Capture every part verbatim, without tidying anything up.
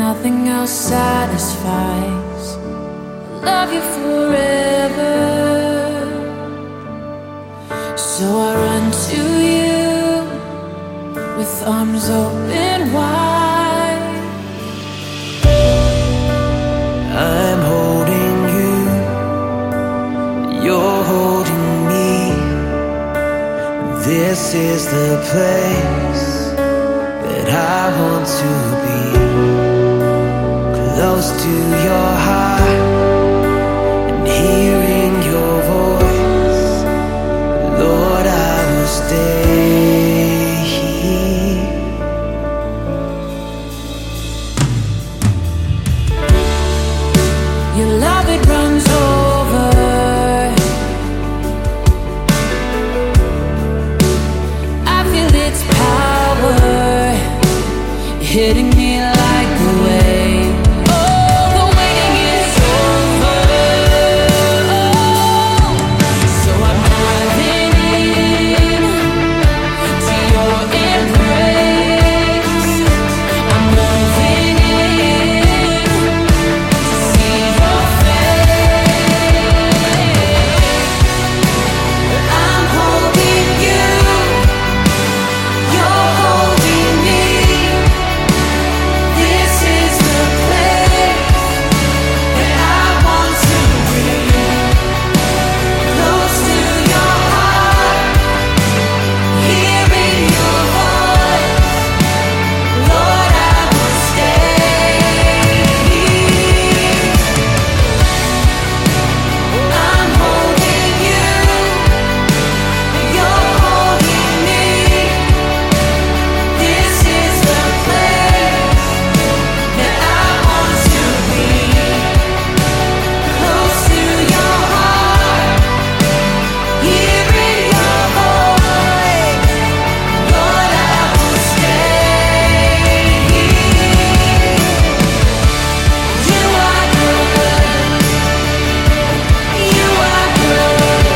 nothing else satisfies. I love you forever, so I run to you with arms open wide. I'm holding you, you're holding me. This is the place that I want to be, close to your heart and hearing your voice. Lord, I will stay here. Your love, it runs over. I feel its power hitting me like a wave. Oh, the waiting is over. So I'm diving in to your embrace. I'm moving in to see your face. I'm holding you, you're holding me. This is the place that I want to be, close to your heart, hearing your voice. Lord, I will stay here. I'm holding you, you're holding me. This is the place that I want to be, close to your heart, hearing your voice. Lord, I will stay here. You are good, you are good,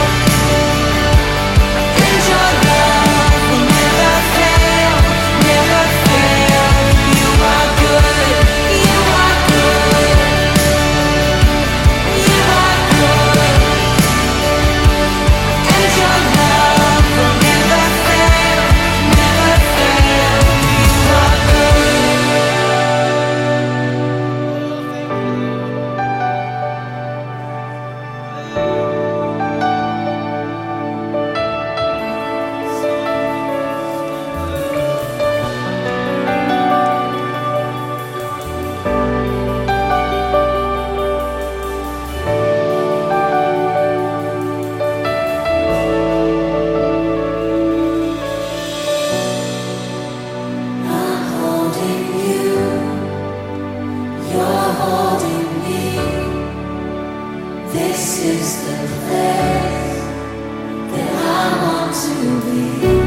and your love will never fail, never fail. You are good, you are good, you are good, and your love will never fail, never fail. You are I'm holding you, you're holding me. This is the place that I want to be.